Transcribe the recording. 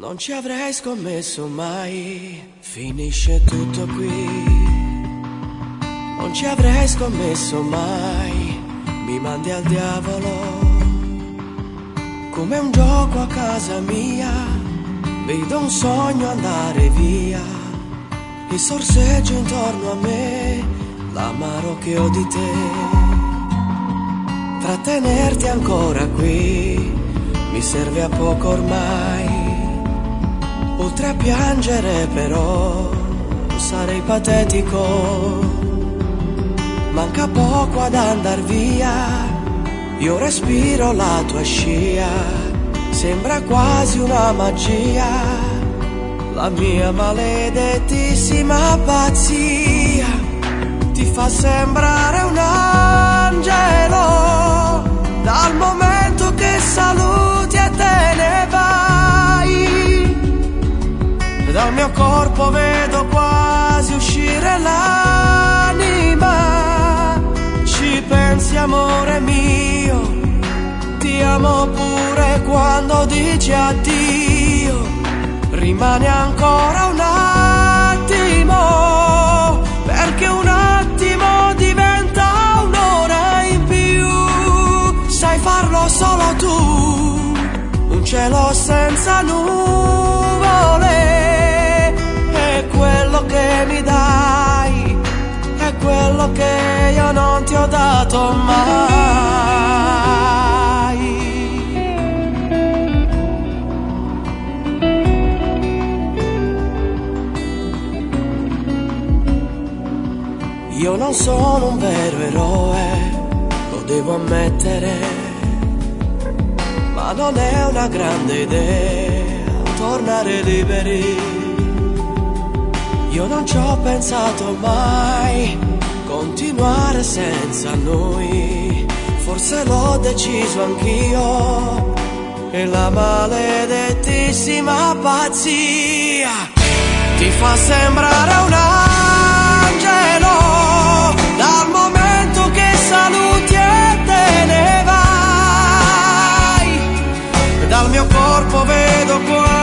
Non ci avrei scommesso mai, finisce tutto qui. Non ci avrei scommesso mai, mi mandi al diavolo. Come un gioco a casa mia, vedo un sogno andare via. E sorseggio intorno a me l'amaro che ho di te. Trattenerti ancora qui mi serve a poco ormai. Oltre a piangere però sarei patetico. Manca poco ad andar via, io respiro la tua scia. Sembra quasi una magia, la mia maledettissima pazzia. Ti fa sembrare un angelo dal momento che saluti e te ne vai. Dal mio corpo vedo quasi uscire l'anima. Ci pensi amore mio, ti amo pure quando dici addio. Rimane ancora un attimo, perché un attimo diventa un'ora in più. Sai farlo solo tu, un cielo senza nuvole. Quello che mi dai è quello che io non ti ho dato mai. Io non sono un vero eroe, lo devo ammettere, ma non è una grande idea tornare liberi. Io non ci ho pensato mai, continuare senza noi. Forse l'ho deciso anch'io, e la maledettissima pazzia ti fa sembrare un angelo dal momento che saluti e te ne vai. Dal mio corpo vedo qua